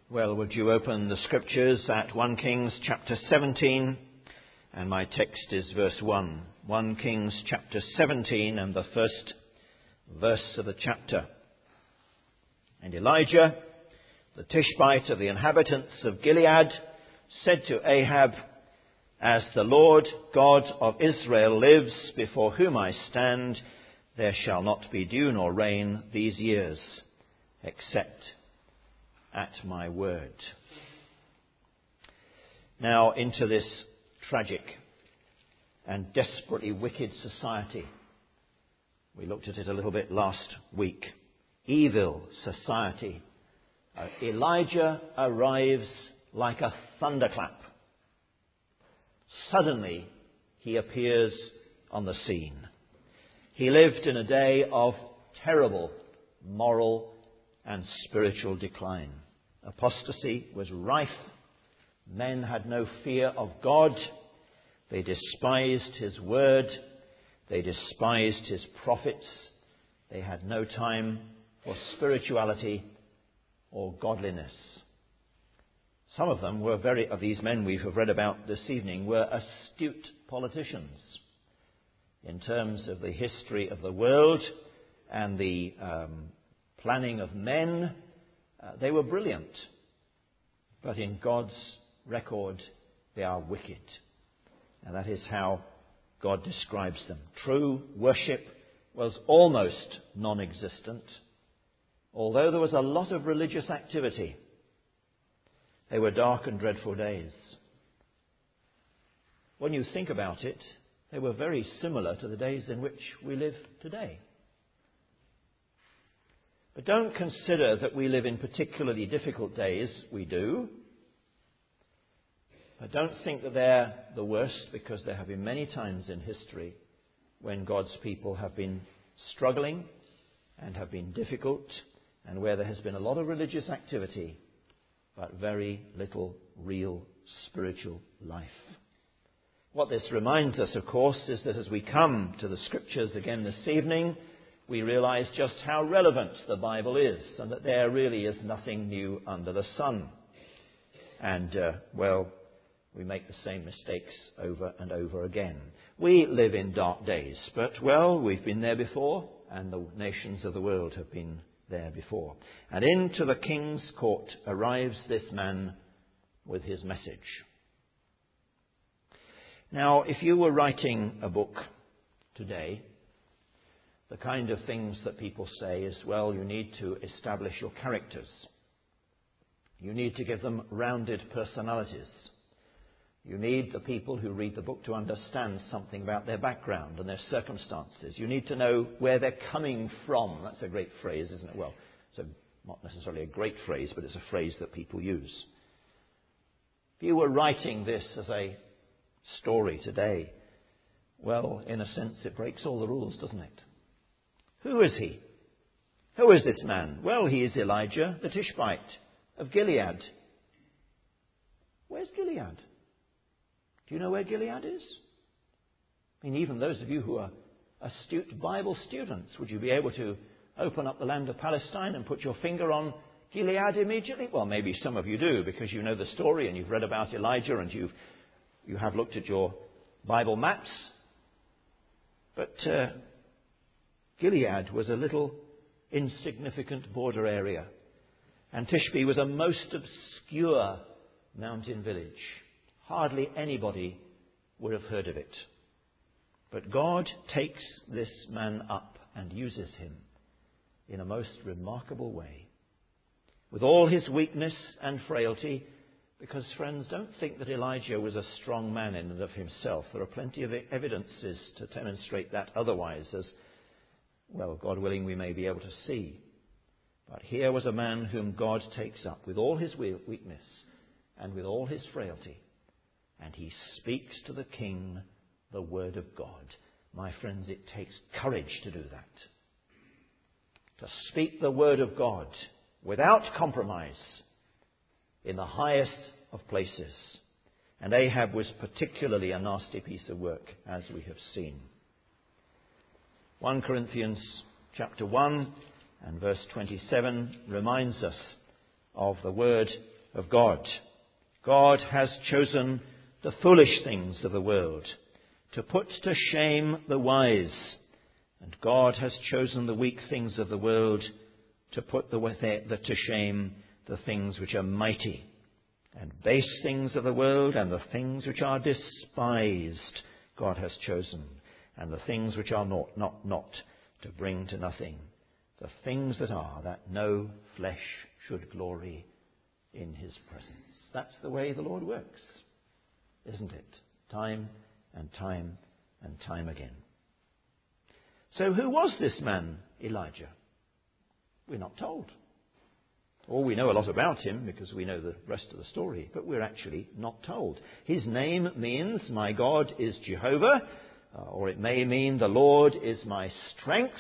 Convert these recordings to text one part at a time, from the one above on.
Well, would you open the scriptures at 1 Kings chapter 17, and my text is verse 1. 1 Kings chapter 17 and the first verse of the chapter. And Elijah, the Tishbite of the inhabitants of Gilead, said to Ahab, "As the Lord God of Israel lives, before whom I stand, there shall not be dew nor rain these years, except at my word." Now into this tragic and desperately wicked society. We looked at it a little bit last week. Evil society. Elijah arrives like a thunderclap. Suddenly he appears on the scene. He lived in a day of terrible moral and spiritual decline. Apostasy was rife. Men had no fear of God. They despised his word. They despised his prophets. They had no time for spirituality or godliness. Some of them were of these men we have read about this evening, were astute politicians in terms of the history of the world and the planning of men. They were brilliant, but in God's record they are wicked. And that is how God describes them. True worship was almost non-existent, although there was a lot of religious activity. They were dark and dreadful days. When you think about it, they were very similar to the days in which we live today. But don't consider that we live in particularly difficult days. We do. But don't think that they're the worst, because there have been many times in history when God's people have been struggling and have been difficult, and where there has been a lot of religious activity but very little real spiritual life. What this reminds us, of course, is that as we come to the Scriptures again this evening, we realize just how relevant the Bible is, and that there really is nothing new under the sun. And, we make the same mistakes over and over again. We live in dark days, but, we've been there before, and the nations of the world have been there before. And into the king's court arrives this man with his message. Now, if you were writing a book today, the kind of things that people say is, you need to establish your characters. You need to give them rounded personalities. You need the people who read the book to understand something about their background and their circumstances. You need to know where they're coming from. That's a great phrase, isn't it? Well, it's not necessarily a great phrase, but it's a phrase that people use. If you were writing this as a story today, in a sense, it breaks all the rules, doesn't it? Who is he? Who is this man? He is Elijah, the Tishbite of Gilead. Where's Gilead? Do you know where Gilead is? Even those of you who are astute Bible students, would you be able to open up the land of Palestine and put your finger on Gilead immediately? Maybe some of you do, because you know the story and you've read about Elijah and you have looked at your Bible maps. But Gilead was a little insignificant border area, and Tishbe was a most obscure mountain village. Hardly anybody would have heard of it. But God takes this man up and uses him in a most remarkable way. With all his weakness and frailty, because, friends, don't think that Elijah was a strong man in and of himself. There are plenty of evidences to demonstrate that otherwise, as, God willing, we may be able to see. But here was a man whom God takes up with all his weakness and with all his frailty. And he speaks to the king the word of God. My friends, it takes courage to do that. To speak the word of God without compromise in the highest of places. And Ahab was particularly a nasty piece of work, as we have seen. 1 Corinthians chapter 1 and verse 27 reminds us of the word of God. God has chosen the foolish things of the world to put to shame the wise, and God has chosen the weak things of the world to put to shame the things which are mighty, and base things of the world and the things which are despised God has chosen, and the things which are not to bring to nothing the things that are, that no flesh should glory in his presence. That's the way the Lord works, isn't it? Time and time and time again. So who was this man, Elijah? We're not told. Or we know a lot about him because we know the rest of the story, but we're actually not told. His name means, my God is Jehovah, or it may mean the Lord is my strength.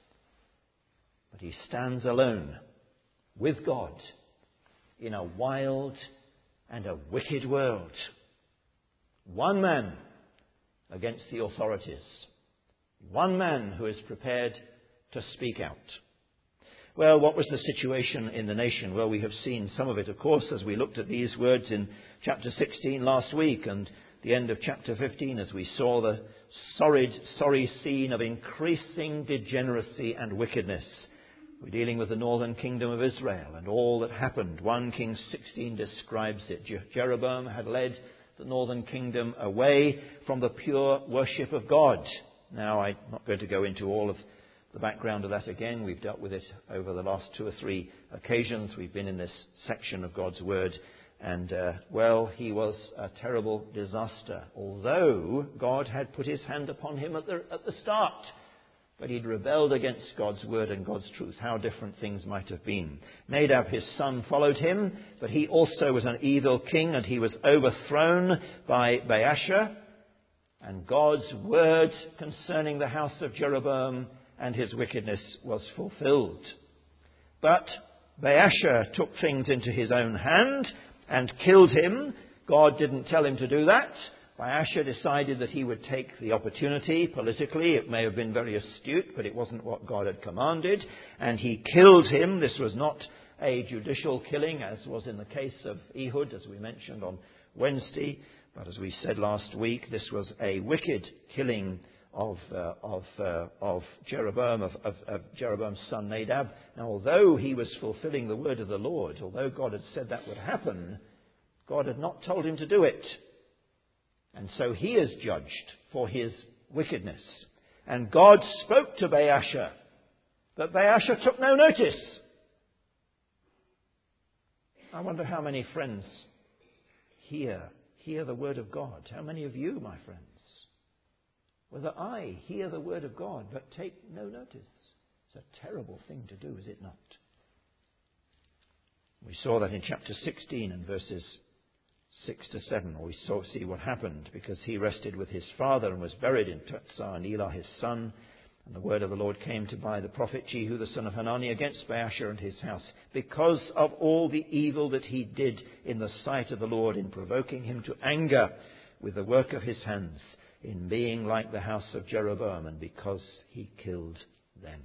But he stands alone with God in a wild and a wicked world. One man against the authorities. One man who is prepared to speak out. Well, what was the situation in the nation? Well, we have seen some of it, of course, as we looked at these words in chapter 16 last week and the end of chapter 15, as we saw the sorry scene of increasing degeneracy and wickedness. We're dealing with the northern kingdom of Israel and all that happened. 1 Kings 16 describes it. Jeroboam had led the northern kingdom away from the pure worship of God. Now, I'm not going to go into all of the background of that again. We've dealt with it over the last 2 or 3 occasions. We've been in this section of God's Word. And, he was a terrible disaster. Although God had put his hand upon him at the start. But he'd rebelled against God's word and God's truth. How different things might have been. Nadab, his son, followed him, but he also was an evil king, and he was overthrown by Baasha. And God's word concerning the house of Jeroboam and his wickedness was fulfilled. But Baasha took things into his own hand and killed him. God didn't tell him to do that. Baasha decided that he would take the opportunity politically. It may have been very astute, but it wasn't what God had commanded. And he killed him. This was not a judicial killing, as was in the case of Ehud, as we mentioned on Wednesday. But as we said last week, this was a wicked killing of Jeroboam, of Jeroboam's son Nadab. Now, although he was fulfilling the word of the Lord, although God had said that would happen, God had not told him to do it. And so he is judged for his wickedness. And God spoke to Baasha, but Baasha took no notice. I wonder how many friends hear the word of God. How many of you, my friends? Whether I hear the word of God but take no notice. It's a terrible thing to do, is it not? We saw that in chapter 16 and verses 6 to 7, we see what happened, because he rested with his father and was buried in Tirzah, and Elah his son. And the word of the Lord came to by the prophet Jehu the son of Hanani against Baasha and his house, because of all the evil that he did in the sight of the Lord, in provoking him to anger with the work of his hands, in being like the house of Jeroboam, and because he killed them.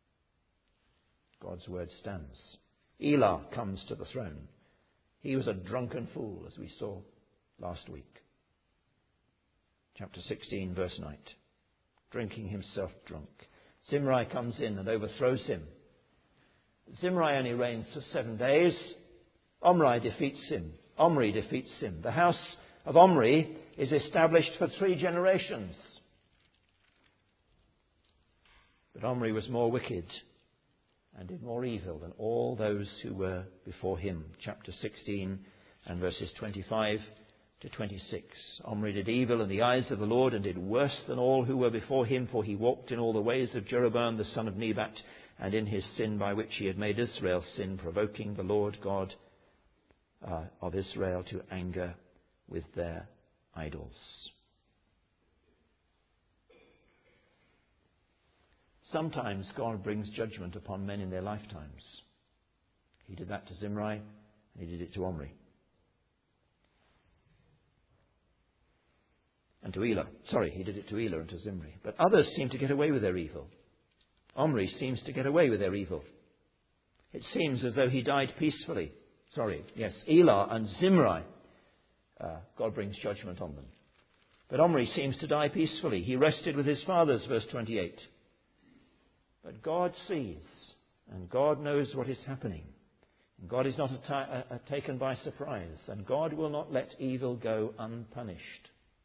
God's word stands. Elah comes to the throne. He was a drunken fool, as we saw last week. Chapter 16, verse 9. Drinking himself drunk. Zimri comes in and overthrows him. Zimri only reigns for 7 days. Omri defeats him. The house of Omri is established for 3 generations. But Omri was more wicked and did more evil than all those who were before him. Chapter 16 and verses 25 to 26. Omri did evil in the eyes of the Lord, and did worse than all who were before him, for he walked in all the ways of Jeroboam the son of Nebat, and in his sin by which he had made Israel sin, provoking the Lord God of Israel to anger with their idols. Sometimes God brings judgment upon men in their lifetimes. He did that to Zimri, and he did it to Omri. And to Elah. He did it to Elah and to Zimri. But others seem to get away with their evil. Omri seems to get away with their evil. It seems as though he died peacefully. Elah and Zimri, God brings judgment on them. But Omri seems to die peacefully. He rested with his fathers, verse 28. But God sees, and God knows what is happening. And God is not taken by surprise, and God will not let evil go unpunished.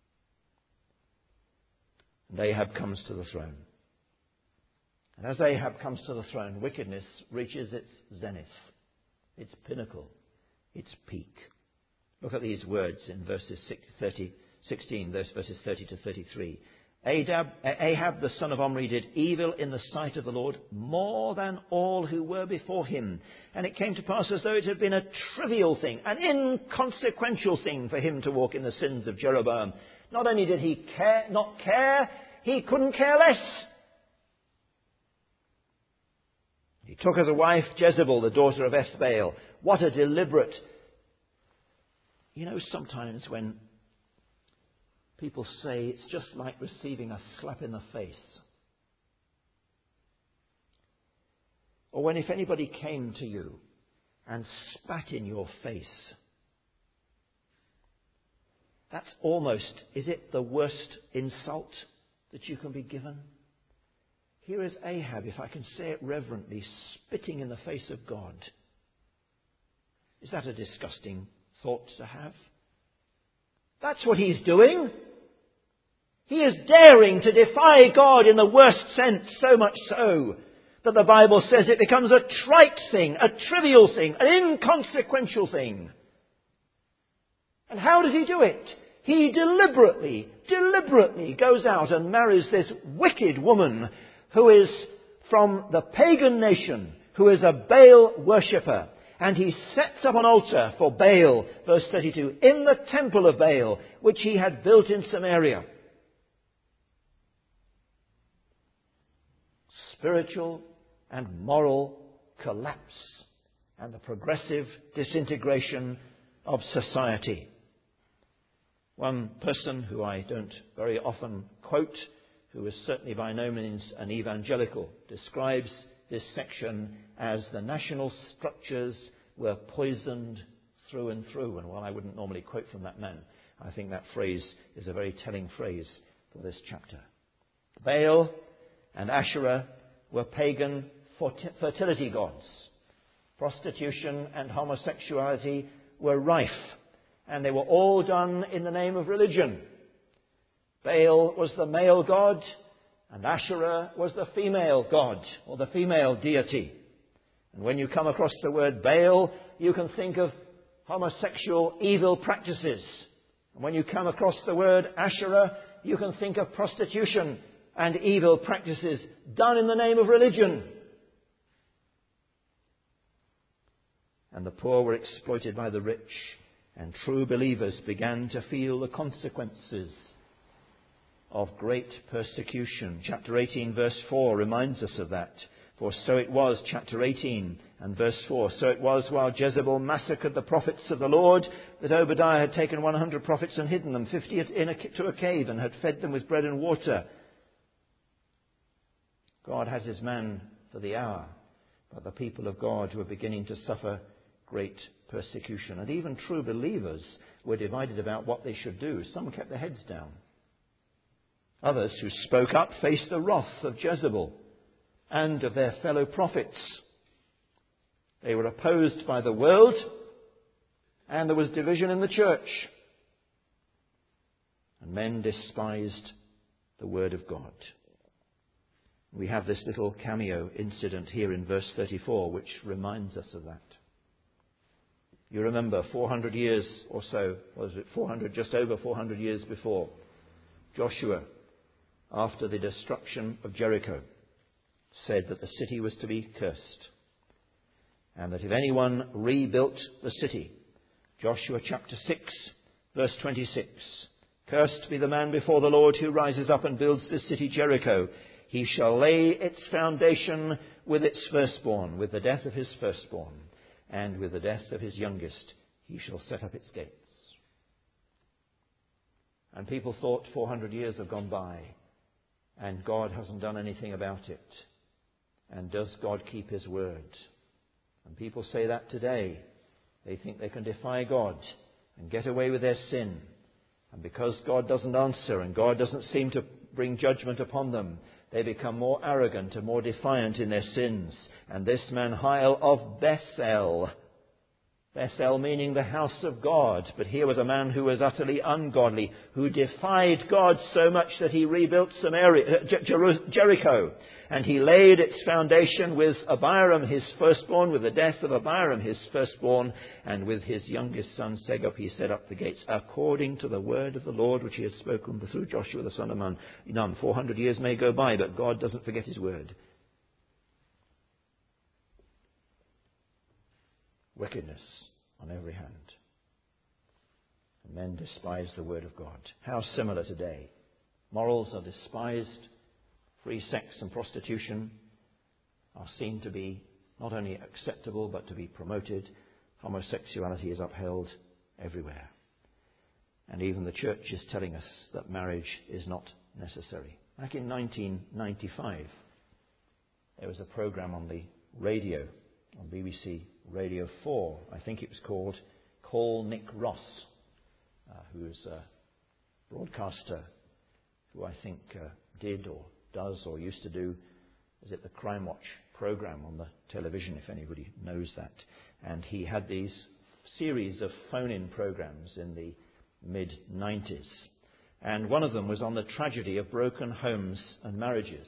And Ahab comes to the throne. And as Ahab comes to the throne, wickedness reaches its zenith, its pinnacle, its peak. Look at these words in verses 16, verses 30 to 33. Ahab, the son of Omri, did evil in the sight of the Lord more than all who were before him. And it came to pass as though it had been a trivial thing, an inconsequential thing for him to walk in the sins of Jeroboam. Not only did he not care, he couldn't care less. He took as a wife Jezebel, the daughter of Ethbaal. What a deliberate... sometimes when people say it's just like receiving a slap in the face. Or when if anybody came to you and spat in your face. That's almost, is it the worst insult that you can be given? Here is Ahab, if I can say it reverently, spitting in the face of God. Is that a disgusting thought to have? That's what he's doing. He is daring to defy God in the worst sense, so much so that the Bible says it becomes a trite thing, a trivial thing, an inconsequential thing. And how does he do it? He deliberately goes out and marries this wicked woman who is from the pagan nation, who is a Baal worshipper. And he sets up an altar for Baal, verse 32, in the temple of Baal, which he had built in Samaria. Spiritual and moral collapse and the progressive disintegration of society. One person who I don't very often quote, who is certainly by no means an evangelical, describes this section as the national structures were poisoned through and through. And while I wouldn't normally quote from that man, I think that phrase is a very telling phrase for this chapter. Baal and Asherah were pagan fertility gods. Prostitution and homosexuality were rife, and they were all done in the name of religion. Baal was the male god, and Asherah was the female god, or the female deity. And when you come across the word Baal, you can think of homosexual evil practices. And when you come across the word Asherah, you can think of prostitution and evil practices done in the name of religion. And the poor were exploited by the rich, and true believers began to feel the consequences of great persecution. Chapter 18, verse 4 reminds us of that. For so it was, chapter 18 and verse 4, so it was while Jezebel massacred the prophets of the Lord that Obadiah had taken 100 prophets and hidden them, 50 to a cave, and had fed them with bread and water. God has his man for the hour, but the people of God were beginning to suffer great persecution. And even true believers were divided about what they should do. Some kept their heads down. Others who spoke up faced the wrath of Jezebel and of their fellow prophets. They were opposed by the world, and there was division in the church. And men despised the word of God. We have this little cameo incident here in verse 34, which reminds us of that. You remember 400 years or so, was it 400, just over 400 years before, Joshua, after the destruction of Jericho, said that the city was to be cursed, and that if anyone rebuilt the city, Joshua chapter 6, verse 26, cursed be the man before the Lord who rises up and builds this city Jericho. He shall lay its foundation with its firstborn, with the death of his firstborn, and with the death of his youngest he shall set up its gates. And people thought 400 years have gone by, and God hasn't done anything about it. And does God keep his word? And people say that today. They think they can defy God and get away with their sin. And because God doesn't answer and God doesn't seem to bring judgment upon them, they become more arrogant and more defiant in their sins. And this man Hiel of Bethel meaning the house of God, but here was a man who was utterly ungodly, who defied God so much that he rebuilt Jericho, and he laid its foundation with Abiram his firstborn, with the death of Abiram his firstborn, and with his youngest son Segub he set up the gates, according to the word of the Lord which he had spoken through Joshua the son of Nun. 400 years may go by, but God doesn't forget his word. Wickedness on every hand. And men despise the word of God. How similar today. Morals are despised. Free sex and prostitution are seen to be not only acceptable but to be promoted. Homosexuality is upheld everywhere. And even the church is telling us that marriage is not necessary. Back in 1995, there was a program on the radio, on BBC Radio 4, I think it was called, Call Nick Ross, who is a broadcaster who I think did or does or used to do, is it the Crime Watch program on the television, if anybody knows that. And he had these series of phone-in programs in the mid-90s. And one of them was on the tragedy of broken homes and marriages.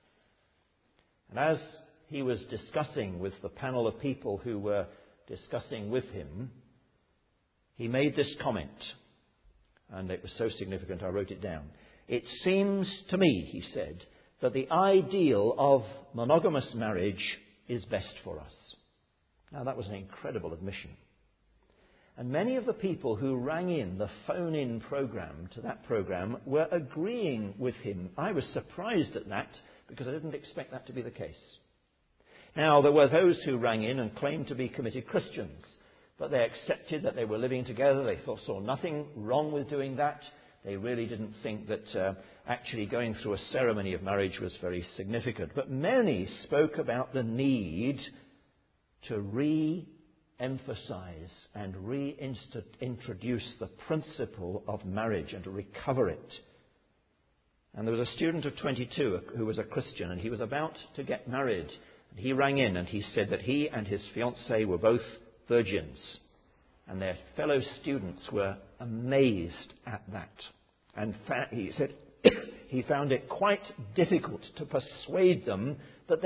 And as he was discussing with the panel of people who were discussing with him, he made this comment, and it was so significant I wrote it down. It seems to me, he said, that the ideal of monogamous marriage is best for us. Now that was an incredible admission. And many of the people who rang in the phone-in program to that program were agreeing with him. I was surprised at that because I didn't expect that to be the case. Now, there were those who rang in and claimed to be committed Christians, but they accepted that they were living together. They saw nothing wrong with doing that. They really didn't think that actually going through a ceremony of marriage was very significant. But many spoke about the need to re-emphasize and reintroduce the principle of marriage and to recover it. And there was a student of 22 who was a Christian, and he was about to get married. He rang in and he said that he and his fiancée were both virgins, and their fellow students were amazed at that. And he said he found it quite difficult to persuade them that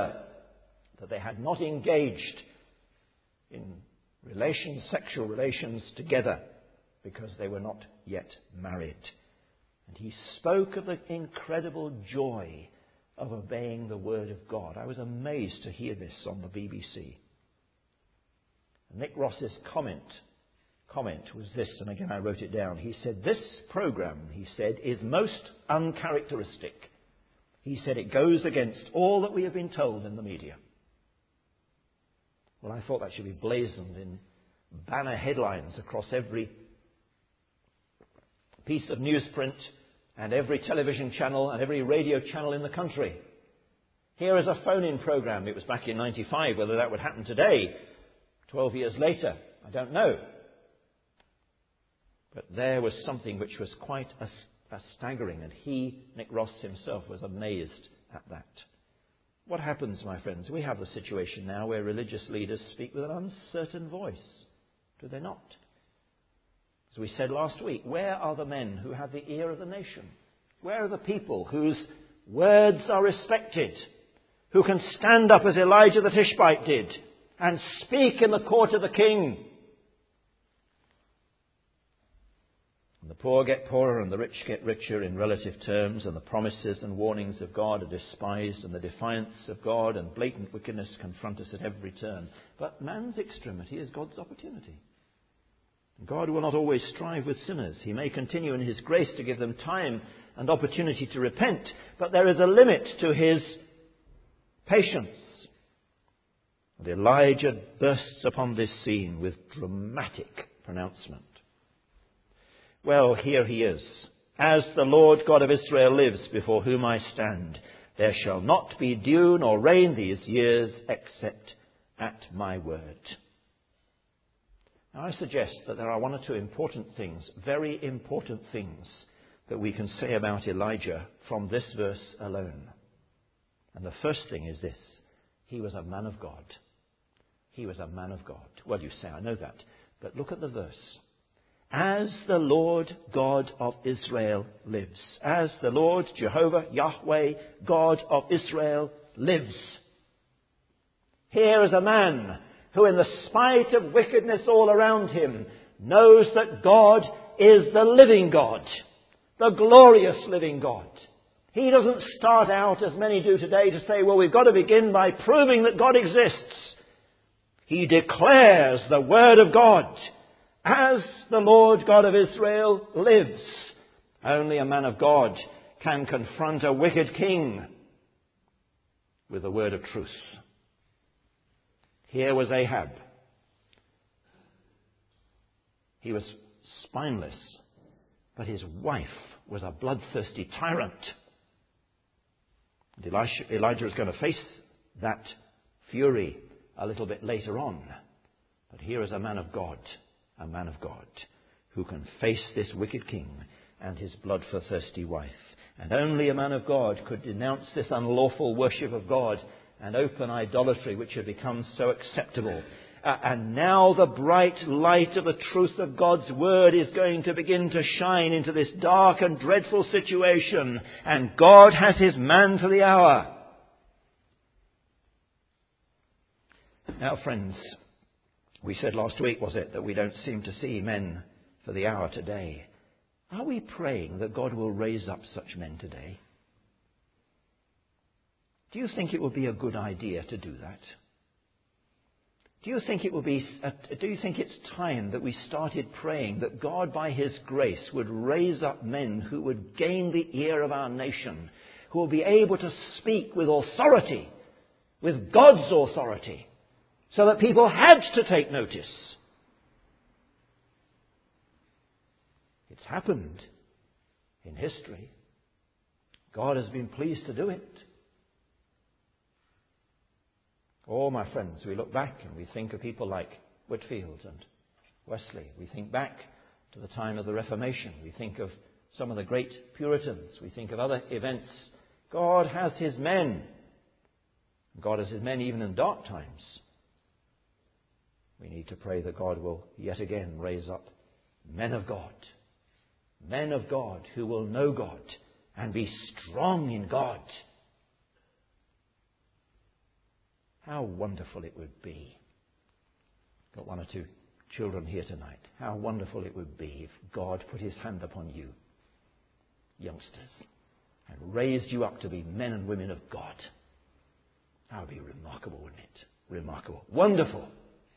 they had not engaged in sexual relations together because they were not yet married. And he spoke of the incredible joy of obeying the word of God. I was amazed to hear this on the BBC. Nick Ross's comment was this, and again I wrote it down. He said, this program, he said, is most uncharacteristic. He said it goes against all that we have been told in the media. Well, I thought that should be blazoned in banner headlines across every piece of newsprint and every television channel and every radio channel in the country. Here is a phone-in program. It was back in 95. Whether that would happen today, 12 years later, I don't know. But there was something which was quite staggering, and Nick Ross himself, was amazed at that. What happens, my friends? We have the situation now where religious leaders speak with an uncertain voice. Do they not? As we said last week, where are the men who have the ear of the nation? Where are the people whose words are respected, who can stand up as Elijah the Tishbite did and speak in the court of the king? And the poor get poorer and the rich get richer in relative terms, and the promises and warnings of God are despised, and the defiance of God and blatant wickedness confront us at every turn. But man's extremity is God's opportunity. God will not always strive with sinners. He may continue in his grace to give them time and opportunity to repent, but there is a limit to his patience. And Elijah bursts upon this scene with dramatic pronouncement. Well, here he is. As the Lord God of Israel lives, before whom I stand, there shall not be dew nor rain these years except at my word. Now, I suggest that there are one or two important things, very important things, that we can say about Elijah from this verse alone. And the first thing is this: he was a man of God. He was a man of God. Well, you say, I know that. But look at the verse. As the Lord God of Israel lives. As the Lord Jehovah, Yahweh, God of Israel lives. Here is a man who, in the spite of wickedness all around him, knows that God is the living God, the glorious living God. He doesn't start out, as many do today, to say, well, we've got to begin by proving that God exists. He declares the word of God. As the Lord God of Israel lives. Only a man of God can confront a wicked king with the word of truth. Here was Ahab. He was spineless, but his wife was a bloodthirsty tyrant. And Elijah is going to face that fury a little bit later on. But here is a man of God who can face this wicked king and his bloodthirsty wife. And only a man of God could denounce this unlawful worship of God and open idolatry which had become so acceptable. And now the bright light of the truth of God's word is going to begin to shine into this dark and dreadful situation. And God has his man for the hour. Now, friends, we said last week, was it, that we don't seem to see men for the hour today. Are we praying that God will raise up such men today? Do you think it would be a good idea to do that? Do you think it's time that we started praying that God by his grace would raise up men who would gain the ear of our nation, who will be able to speak with authority, with God's authority, so that people had to take notice? It's happened in history. God has been pleased to do it. Oh, my friends, we look back and we think of people like Whitefield and Wesley. We think back to the time of the Reformation. We think of some of the great Puritans. We think of other events. God has his men. God has his men even in dark times. We need to pray that God will yet again raise up men of God who will know God and be strong in God. How wonderful it would be. Got one or two children here tonight. How wonderful it would be if God put his hand upon you, youngsters, and raised you up to be men and women of God. That would be remarkable, wouldn't it? Remarkable. Wonderful.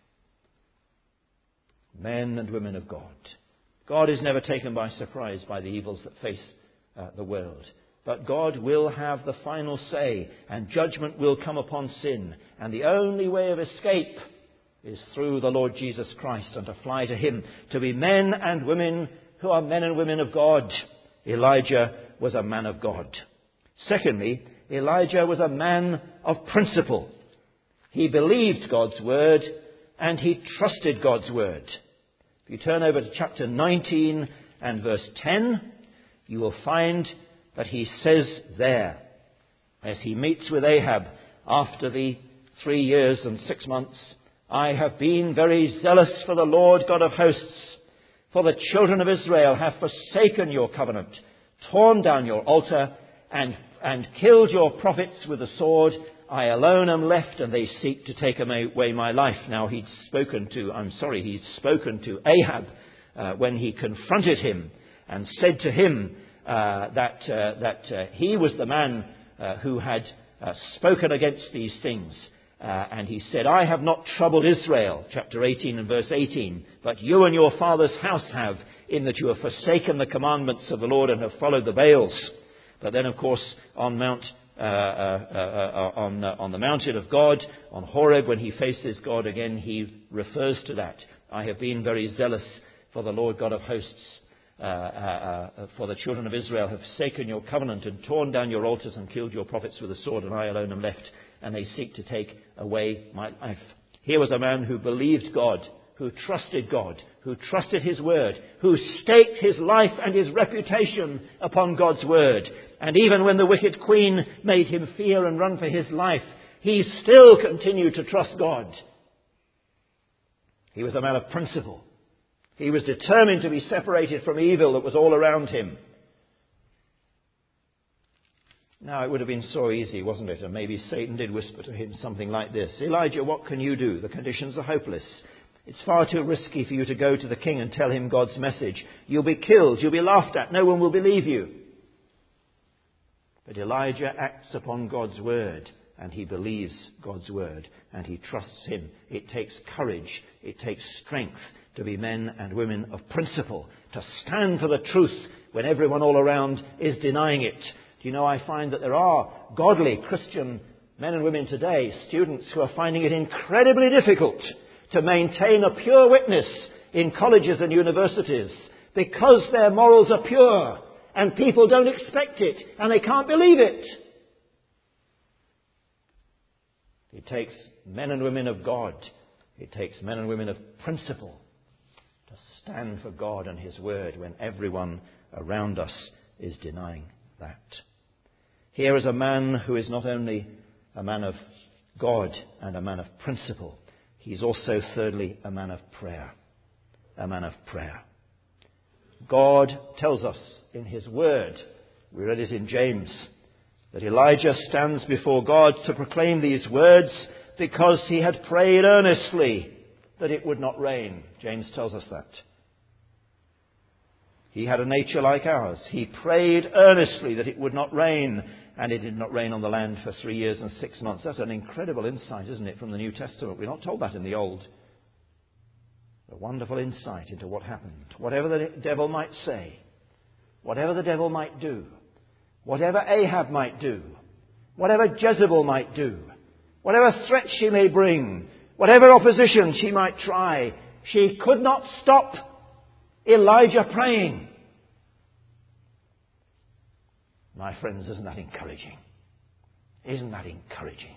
Men and women of God. God is never taken by surprise by the evils that face the world. But God will have the final say, and judgment will come upon sin. And the only way of escape is through the Lord Jesus Christ, and to fly to him, to be men and women who are men and women of God. Elijah was a man of God. Secondly, Elijah was a man of principle. He believed God's word and he trusted God's word. If you turn over to chapter 19 and verse 10, you will find that he says there, as he meets with Ahab after the 3 years and 6 months, I have been very zealous for the Lord God of hosts, for the children of Israel have forsaken your covenant, torn down your altar, and killed your prophets with the sword. I alone am left, and they seek to take away my life. Now he'd spoken to Ahab when he confronted him and said to him that he was the man who had spoken against these things. And he said, I have not troubled Israel, chapter 18 and verse 18, but you and your father's house have, in that you have forsaken the commandments of the Lord and have followed the Baals. But then, of course, on the mountain of God, on Horeb, when he faces God again, he refers to that. I have been very zealous for the Lord God of hosts. For the children of Israel have forsaken your covenant and torn down your altars and killed your prophets with a sword, and I alone am left, and they seek to take away my life. Here was a man who believed God, who trusted God, who trusted his word, who staked his life and his reputation upon God's word. And even when the wicked queen made him fear and run for his life, he still continued to trust God. He was a man of principle. He was determined to be separated from evil that was all around him. Now, it would have been so easy, wasn't it? And maybe Satan did whisper to him something like this: Elijah, what can you do? The conditions are hopeless. It's far too risky for you to go to the king and tell him God's message. You'll be killed. You'll be laughed at. No one will believe you. But Elijah acts upon God's word, and he believes God's word, and he trusts him. It takes courage. It takes strength to be men and women of principle, to stand for the truth when everyone all around is denying it. Do you know, I find that there are godly Christian men and women today, students who are finding it incredibly difficult to maintain a pure witness in colleges and universities because their morals are pure and people don't expect it and they can't believe it. It takes men and women of God. It takes men and women of principle to stand for God and his word when everyone around us is denying that. Here is a man who is not only a man of God and a man of principle, he's also, thirdly, a man of prayer. A man of prayer. God tells us in his word, we read it in James, that Elijah stands before God to proclaim these words because he had prayed earnestly that it would not rain. James tells us that. He had a nature like ours. He prayed earnestly that it would not rain, and it did not rain on the land for 3 years and 6 months. That's an incredible insight, isn't it, from the New Testament? We're not told that in the Old. A wonderful insight into what happened. Whatever the devil might say, whatever the devil might do, whatever Ahab might do, whatever Jezebel might do, whatever threat she may bring, whatever opposition she might try, she could not stop Elijah praying. My friends, isn't that encouraging? Isn't that encouraging?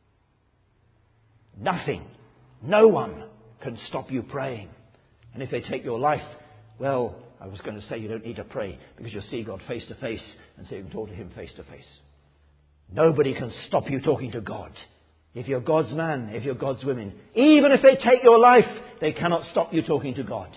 Nothing, no one can stop you praying. And if they take your life, well, I was going to say you don't need to pray because you'll see God face to face and so you can talk to him face to face. Nobody can stop you talking to God. If you're God's man, if you're God's woman, even if they take your life, they cannot stop you talking to God.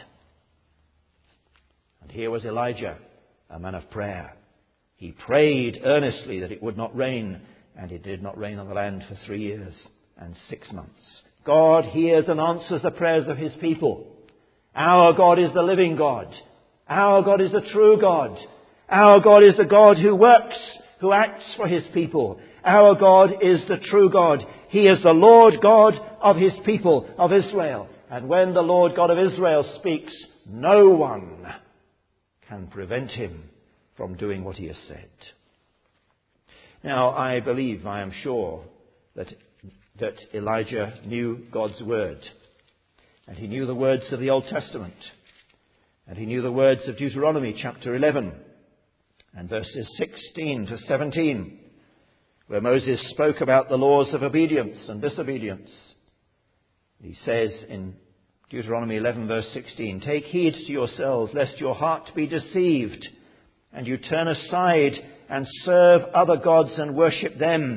And here was Elijah, a man of prayer. He prayed earnestly that it would not rain, and it did not rain on the land for 3 years and 6 months. God hears and answers the prayers of his people. Our God is the living God. Our God is the true God. Our God is the God who works, who acts for his people. Our God is the true God. He is the Lord God of his people, of Israel. And when the Lord God of Israel speaks, no one can prevent him from doing what he has said. Now, I believe, I am sure, that Elijah knew God's word. And he knew the words of the Old Testament. And he knew the words of Deuteronomy chapter 11 and verses 16 to 17, where Moses spoke about the laws of obedience and disobedience. He says in Deuteronomy 11 verse 16, "Take heed to yourselves, lest your heart be deceived, and you turn aside and serve other gods and worship them,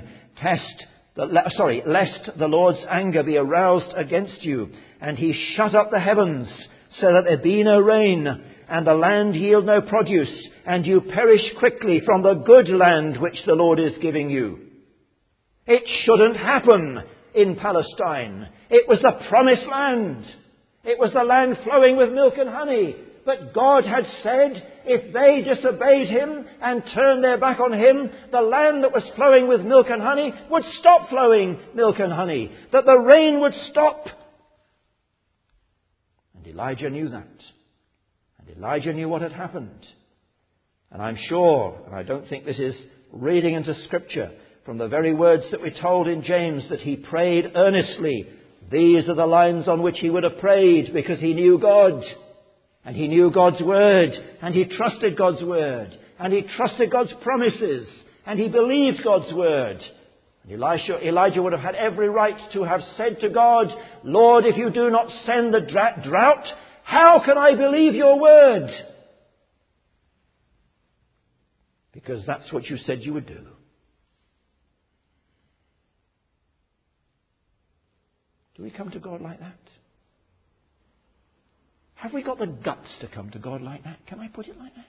lest the Lord's anger be aroused against you, and he shut up the heavens, so that there be no rain, and the land yield no produce, and you perish quickly from the good land which the Lord is giving you." It shouldn't happen in Palestine. It was the promised land. It was the land flowing with milk and honey. But God had said, if they disobeyed him and turned their back on him, the land that was flowing with milk and honey would stop flowing milk and honey. That the rain would stop. And Elijah knew that. And Elijah knew what had happened. And I'm sure, and I don't think this is reading into Scripture, from the very words that we're told in James, that he prayed earnestly. These are the lines on which he would have prayed, because he knew God. And he knew God's word, and he trusted God's word, and he trusted God's promises, and he believed God's word. Elijah would have had every right to have said to God, Lord, if you do not send the drought, how can I believe your word? Because that's what you said you would do. Do we come to God like that? Have we got the guts to come to God like that? Can I put it like that?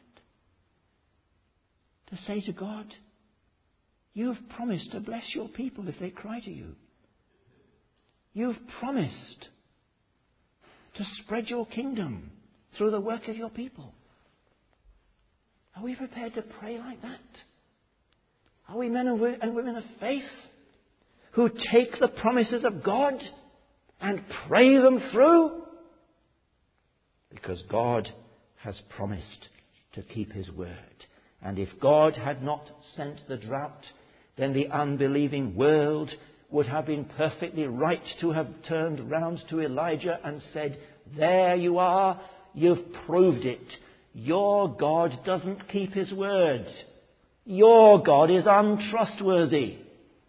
To say to God, you've promised to bless your people if they cry to you. You've promised to spread your kingdom through the work of your people. Are we prepared to pray like that? Are we men and women of faith who take the promises of God and pray them through? Because God has promised to keep his word. And if God had not sent the drought, then the unbelieving world would have been perfectly right to have turned round to Elijah and said, there you are, you've proved it. Your God doesn't keep his word. Your God is untrustworthy.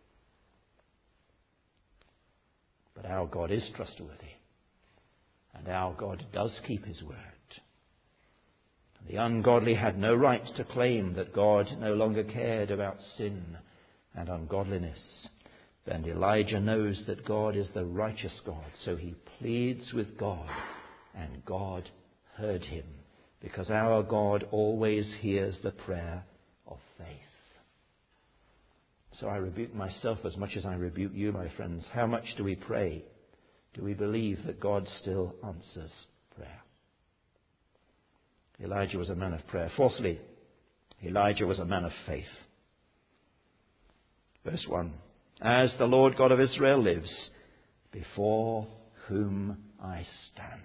But our God is trustworthy. And our God does keep his word. The ungodly had no right to claim that God no longer cared about sin and ungodliness. And Elijah knows that God is the righteous God, so he pleads with God, and God heard him, because our God always hears the prayer of faith. So I rebuke myself as much as I rebuke you, my friends. How much do we pray? Do we believe that God still answers prayer? Elijah was a man of prayer. Fourthly, Elijah was a man of faith. Verse 1. As the Lord God of Israel lives, before whom I stand.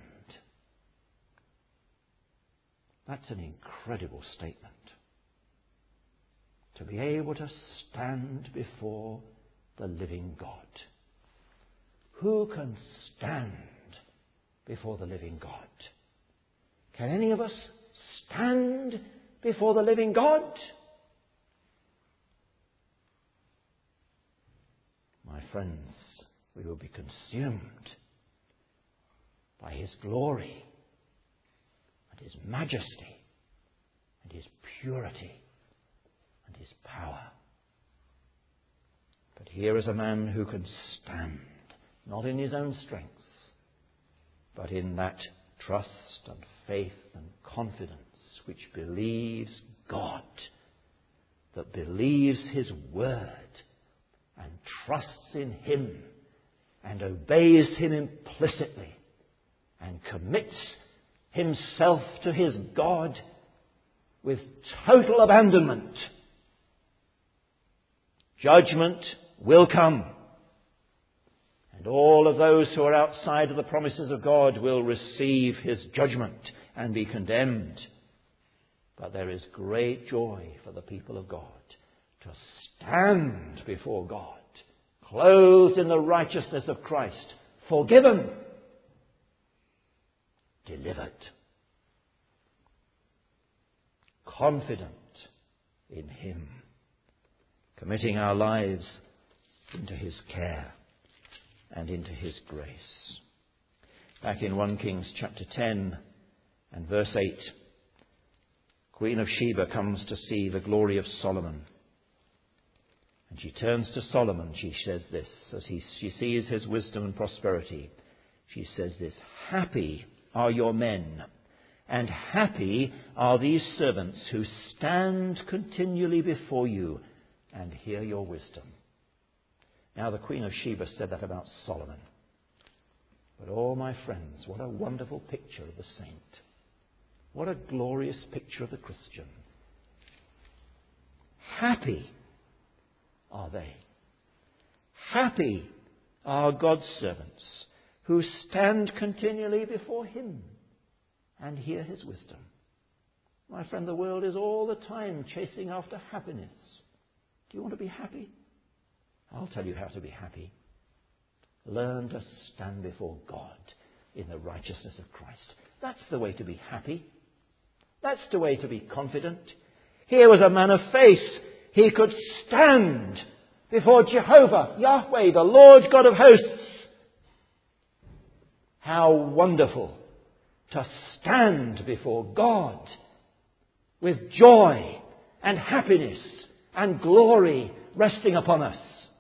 That's an incredible statement. To be able to stand before the living God. Who can stand before the living God? Can any of us stand before the living God? My friends, we will be consumed by his glory and his majesty and his purity and his power. But here is a man who can stand, not in his own strength, but in that trust and faith and confidence which believes God, that believes his word and trusts in him and obeys him implicitly and commits himself to his God with total abandonment. Judgment will come. And all of those who are outside of the promises of God will receive his judgment and be condemned. But there is great joy for the people of God to stand before God, clothed in the righteousness of Christ, forgiven, delivered, confident in him, committing our lives into his care and into his grace. Back in 1 Kings chapter 10 and verse 8, Queen of Sheba comes to see the glory of Solomon. And she turns to Solomon, she says this, as she sees his wisdom and prosperity. She says this, happy are your men, and happy are these servants who stand continually before you and hear your wisdom. Now the Queen of Sheba said that about Solomon. But oh, my friends, what a wonderful picture of the saint. What a glorious picture of the Christian. Happy are they. Happy are God's servants who stand continually before him and hear his wisdom. My friend, the world is all the time chasing after happiness. Do you want to be happy? I'll tell you how to be happy. Learn to stand before God in the righteousness of Christ. That's the way to be happy. That's the way to be confident. Here was a man of faith. He could stand before Jehovah, Yahweh, the Lord God of hosts. How wonderful to stand before God with joy and happiness and glory resting upon us.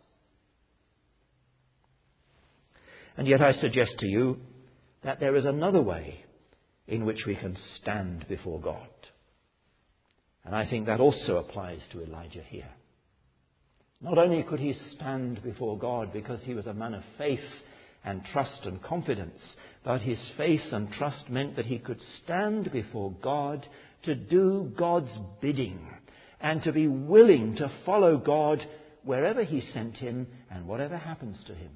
And yet I suggest to you that there is another way in which we can stand before God. And I think that also applies to Elijah here. Not only could he stand before God because he was a man of faith and trust and confidence, but his faith and trust meant that he could stand before God to do God's bidding and to be willing to follow God wherever he sent him and whatever happens to him.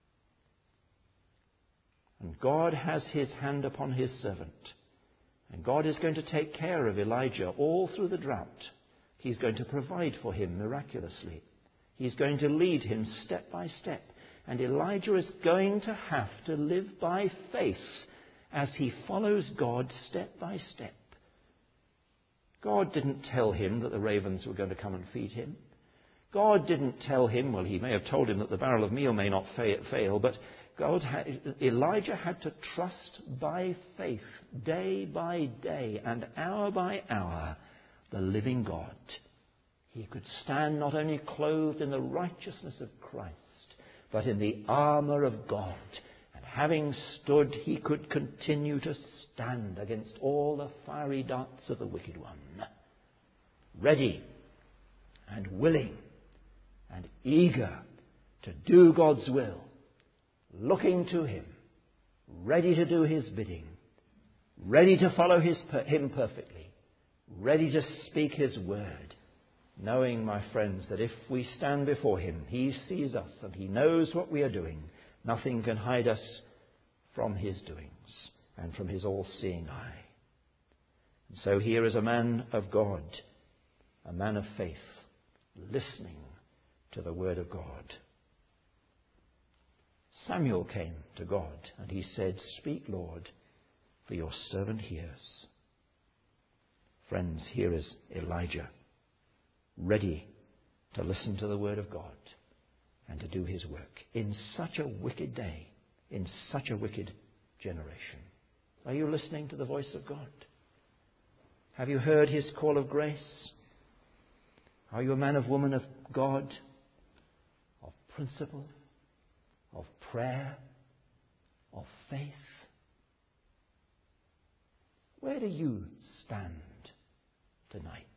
And God has his hand upon his servant. And God is going to take care of Elijah all through the drought. He's going to provide for him miraculously. He's going to lead him step by step. And Elijah is going to have to live by faith as he follows God step by step. God didn't tell him that the ravens were going to come and feed him. God didn't tell him, well, he may have told him that the barrel of meal may not fail, but Elijah had to trust by faith, day by day and hour by hour, the living God. He could stand not only clothed in the righteousness of Christ, but in the armour of God. And having stood, he could continue to stand against all the fiery darts of the wicked one, ready and willing and eager to do God's will, looking to him, ready to do his bidding, ready to follow him perfectly, ready to speak his word, knowing, my friends, that if we stand before him, he sees us and he knows what we are doing. Nothing can hide us from his doings and from his all-seeing eye. And so here is a man of God, a man of faith, listening to the word of God. Samuel came to God and he said, "Speak, Lord, for your servant hears." Friends, here is Elijah, ready to listen to the word of God and to do his work in such a wicked day, in such a wicked generation. Are you listening to the voice of God? Have you heard his call of grace? Are you a man or woman of God, of principle, of prayer, of faith? Where do you stand tonight?